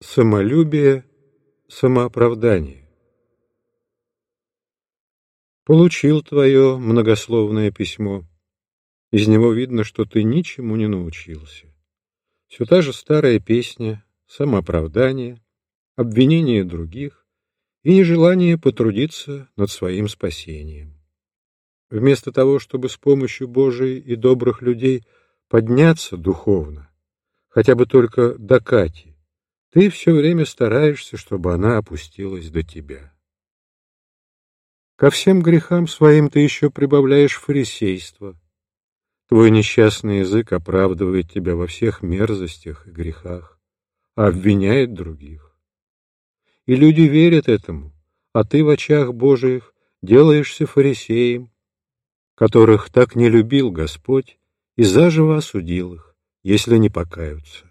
Самолюбие, самооправдание. Получил твое многословное письмо. Из него видно, что ты ничему не научился. Все та же старая песня, самооправдание, обвинение других и нежелание потрудиться над своим спасением. Вместо того, чтобы с помощью Божией и добрых людей подняться духовно, хотя бы только до Кати, ты все время стараешься, чтобы она опустилась до тебя. Ко всем грехам своим ты еще прибавляешь фарисейство. Твой несчастный язык оправдывает тебя во всех мерзостях и грехах, а обвиняет других. И люди верят этому, а ты в очах Божиих делаешься фарисеем, которых так не любил Господь и заживо осудил их, если не покаются.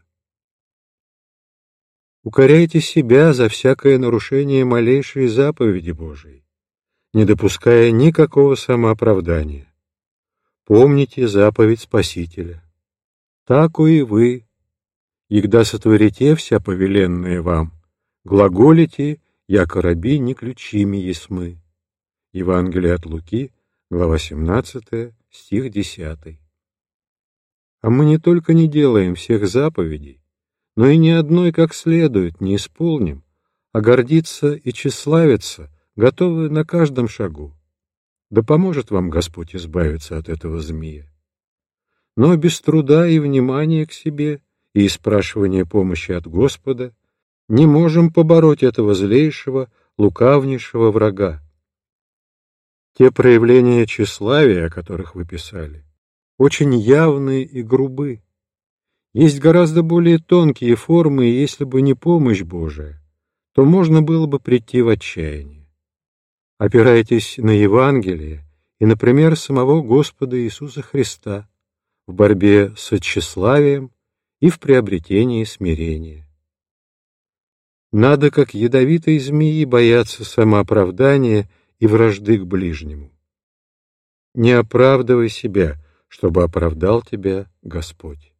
Укоряйте себя за всякое нарушение малейшей заповеди Божией, не допуская никакого самооправдания. Помните заповедь Спасителя. Тако и вы, егда сотворите вся повеленная вам, глаголите, яко раби не ключими есмы. Евангелие от Луки, глава 17, стих 10. А мы не только не делаем всех заповедей, но и ни одной как следует не исполним, а гордиться и тщеславиться готовы на каждом шагу. Да поможет вам Господь избавиться от этого змея. Но без труда и внимания к себе и спрашивания помощи от Господа не можем побороть этого злейшего, лукавнейшего врага. Те проявления тщеславия, о которых вы писали, очень явны и грубы. Есть гораздо более тонкие формы, и если бы не помощь Божия, то можно было бы прийти в отчаяние. Опирайтесь на Евангелие и, например, самого Господа Иисуса Христа в борьбе с тщеславием и в приобретении смирения. Надо, как ядовитой змеи, бояться самооправдания и вражды к ближнему. Не оправдывай себя, чтобы оправдал тебя Господь.